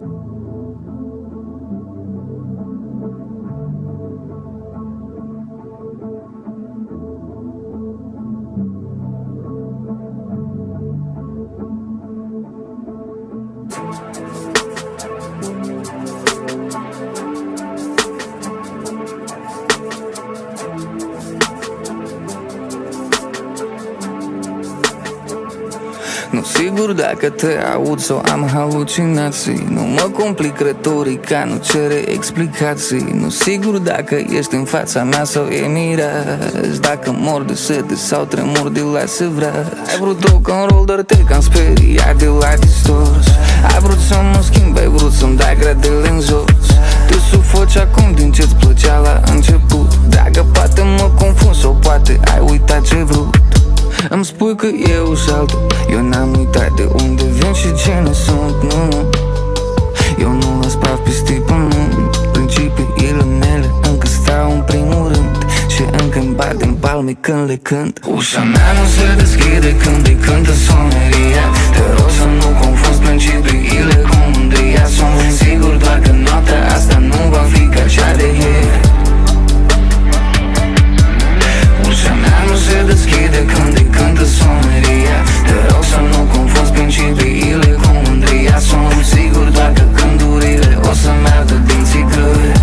Nu sigur dacă te aud sau am halucinații. Nu mă complic retorica, nu cere explicații. Nu sigur dacă ești în fața mea sau e miraz, dacă mor de sete sau tremur de la sevraj. Ai vrut rock and roll, dar te cam speriat de la distors. Ai vrut să mă schimbi, ai vrut să-mi dai gradele în jos. Te sufoci acum din ce-ți plăcea la început. Dacă poate mă confund sau poate ai uitat ce vrut. Îmi spui că eu și altul, eu n-am uitat de unde vin și cine sunt, nu. Eu nu las praf peste pământ. Principiile mele încă stau în primul rând și încă-mi bat în palme când le cânt. Ușa mea nu se deschide când îi cântă soneria. Te rog să nu confunzi principiile cu mândria. Sunt sigur doar că noaptea asta nu va fi ca cea de ieri. Ușa mea nu se deschide când îi cântă soneria. Te rog să nu confunzi principiile cu mândria. Sunt sigur doar că gândurile o să-mi ardă dinții grăi.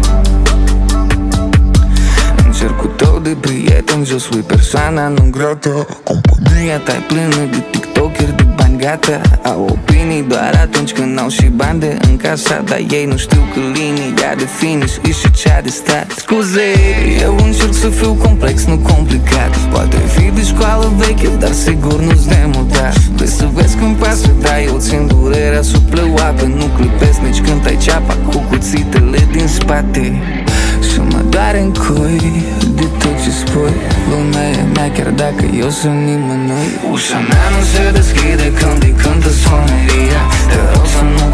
În cercul tău de prieteni eu sui persoana non grata. Compania ta e plină de tiktokeri de bani gata. Au opinii doar atunci când au și bani de încasat. Dar ei nu știu că linia de finish e și cea de stat. Scuze, eu încerc să fiu complex, nu complicat. Poate fi de școală veche, dar sigur nu-ți de mutat. Vrei să vezi când pasă, dar eu țin durerea sub pleoapă. Nu clipesc nici când ai ceapa cu cuțitele din spate. Și mă doare în coi de tot ce spui. Lumea e mea chiar dacă eu sunt nimănui. Ușa mea nu se deschide când îi cântă soneria. Te rog să nu